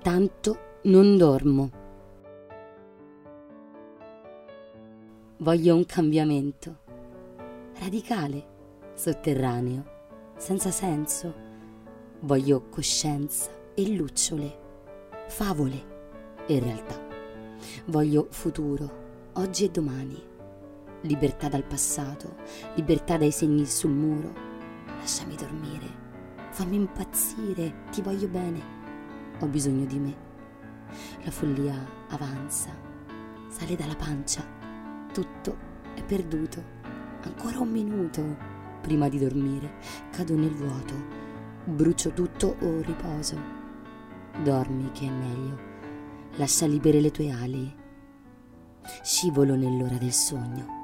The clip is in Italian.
intanto non dormo. Voglio un cambiamento radicale, sotterraneo, senza senso. Voglio coscienza e lucciole, favole e realtà. Voglio futuro, oggi e domani. Libertà dal passato, libertà dai segni sul muro. Lasciami dormire, fammi impazzire, ti voglio bene, ho bisogno di me. La follia avanza, sale dalla pancia, tutto è perduto. Ancora un minuto prima di dormire, cado nel vuoto, brucio tutto o riposo. Dormi che è meglio, lascia libere le tue ali, scivolo nell'ora del sogno.